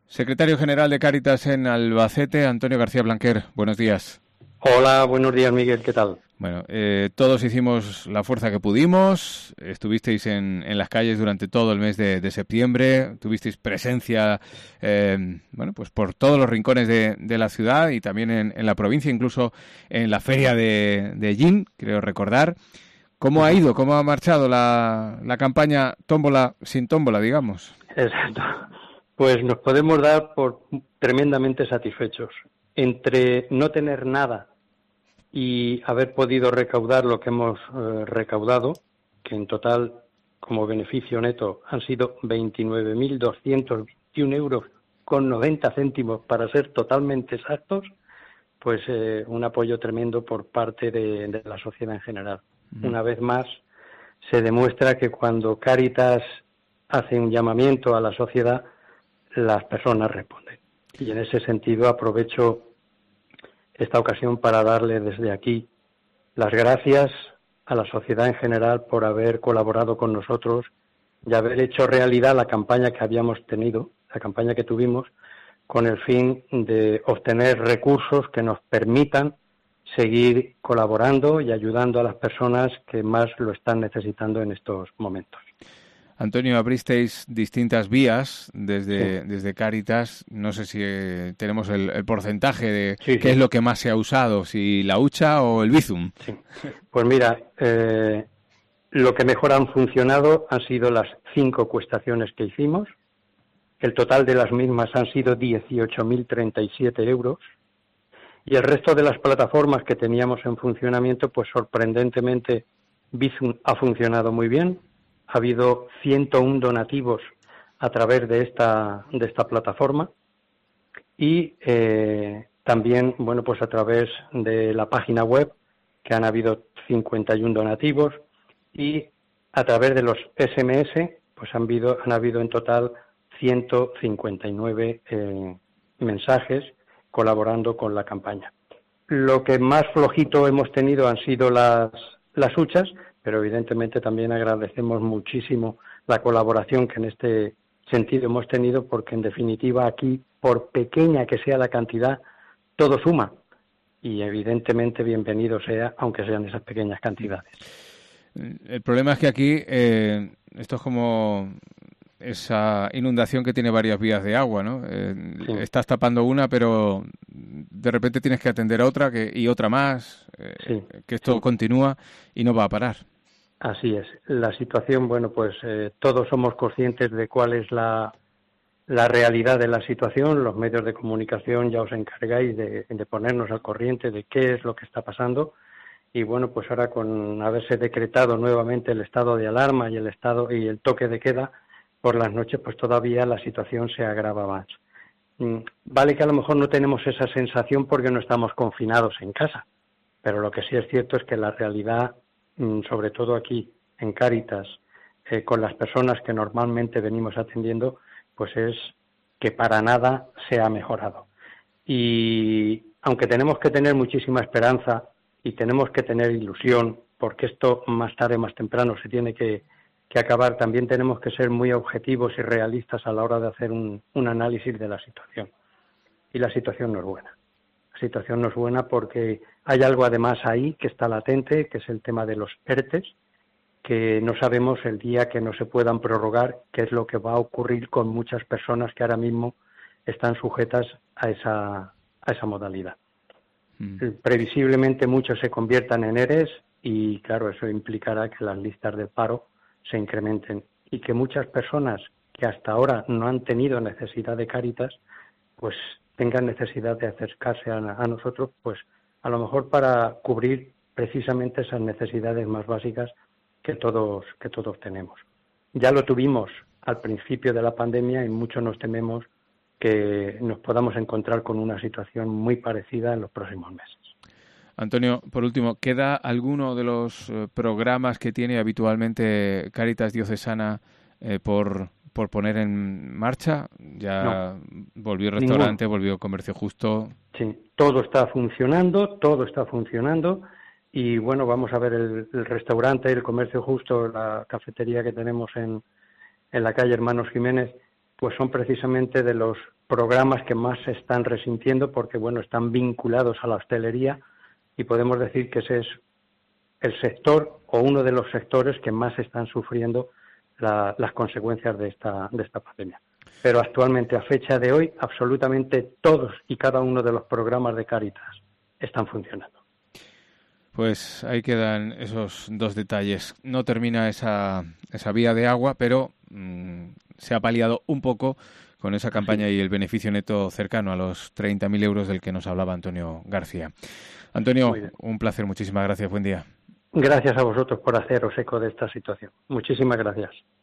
Secretario General de Cáritas en Albacete, Antonio García Blanquer. Buenos días. Hola, buenos días, Miguel. ¿Qué tal? Bueno, todos hicimos la fuerza que pudimos. Estuvisteis en las calles durante todo el mes de septiembre. Tuvisteis presencia, pues por todos los rincones de la ciudad y también en la provincia, incluso en la feria de Gin, creo recordar. ¿Cómo ha ido? ¿Cómo ha marchado la campaña tómbola sin tómbola, digamos? Exacto. Pues nos podemos dar por tremendamente satisfechos. Entre no tener nada y haber podido recaudar lo que hemos recaudado, que en total, como beneficio neto, han sido 29.221 euros con 90 céntimos, para ser totalmente exactos, pues un apoyo tremendo por parte de la sociedad en general. Una vez más, se demuestra que cuando Cáritas hace un llamamiento a la sociedad, las personas responden. Y en ese sentido aprovecho esta ocasión para darle desde aquí las gracias a la sociedad en general por haber colaborado con nosotros y haber hecho realidad la campaña que habíamos tenido, la campaña que tuvimos, con el fin de obtener recursos que nos permitan seguir colaborando y ayudando a las personas que más lo están necesitando en estos momentos. Antonio, abristeis distintas vías desde Cáritas. No sé si tenemos el porcentaje de qué es lo que más se ha usado, si la hucha o el Bizum. Sí. Pues mira, lo que mejor han funcionado han sido las 5 cuestaciones que hicimos. El total de las mismas han sido 18.037 euros. Y el resto de las plataformas que teníamos en funcionamiento, pues sorprendentemente Bizum ha funcionado muy bien. Ha habido 101 donativos a través de esta plataforma y también, bueno, pues a través de la página web, que han habido 51 donativos, y a través de los SMS, pues han habido en total 159 mensajes colaborando con la campaña. Lo que más flojito hemos tenido han sido las huchas, pero evidentemente también agradecemos muchísimo la colaboración que en este sentido hemos tenido, porque en definitiva aquí, por pequeña que sea la cantidad, todo suma y evidentemente bienvenido sea, aunque sean esas pequeñas cantidades. El problema es que aquí esto es como esa inundación que tiene varias vías de agua, ¿no? Sí. Estás tapando una, pero de repente tienes que atender a otra y otra más, que esto continúa y no va a parar. Así es. La situación, bueno, pues todos somos conscientes de cuál es la realidad de la situación. Los medios de comunicación ya os encargáis de ponernos al corriente de qué es lo que está pasando. Y bueno, pues ahora con haberse decretado nuevamente el estado de alarma y el toque de queda por las noches, pues todavía la situación se agrava más. Vale que a lo mejor no tenemos esa sensación porque no estamos confinados en casa, pero lo que sí es cierto es que la realidad, sobre todo aquí en Cáritas, con las personas que normalmente venimos atendiendo, pues es que para nada se ha mejorado. Y aunque tenemos que tener muchísima esperanza y tenemos que tener ilusión, porque esto más tarde, más temprano se tiene que acabar, también tenemos que ser muy objetivos y realistas a la hora de hacer un análisis de la situación. Y la situación no es buena. La situación no es buena porque hay algo además ahí que está latente, que es el tema de los ERTES, que no sabemos el día que no se puedan prorrogar qué es lo que va a ocurrir con muchas personas que ahora mismo están sujetas a esa modalidad. Previsiblemente muchos se conviertan en ERES y claro, eso implicará que las listas de paro se incrementen y que muchas personas que hasta ahora no han tenido necesidad de Cáritas, pues tengan necesidad de acercarse a nosotros, pues a lo mejor para cubrir precisamente esas necesidades más básicas que todos tenemos. Ya lo tuvimos al principio de la pandemia y mucho nos tememos que nos podamos encontrar con una situación muy parecida en los próximos meses. Antonio, por último, ¿queda alguno de los programas que tiene habitualmente Cáritas Diocesana por poner en marcha? Ya no, volvió el restaurante, volvió Comercio Justo. Sí, todo está funcionando y bueno, vamos a ver el restaurante, el Comercio Justo, la cafetería que tenemos en la calle Hermanos Jiménez, pues son precisamente de los programas que más se están resintiendo porque, bueno, están vinculados a la hostelería y podemos decir que ese es el sector o uno de los sectores que más están sufriendo las consecuencias de esta pandemia. Pero actualmente, a fecha de hoy, absolutamente todos y cada uno de los programas de Cáritas están funcionando. Pues ahí quedan esos dos detalles. No termina esa vía de agua, pero se ha paliado un poco con esa campaña y el beneficio neto cercano a los 30.000 euros del que nos hablaba Antonio García. Antonio, un placer, muchísimas gracias, buen día. Gracias a vosotros por haceros eco de esta situación. Muchísimas gracias.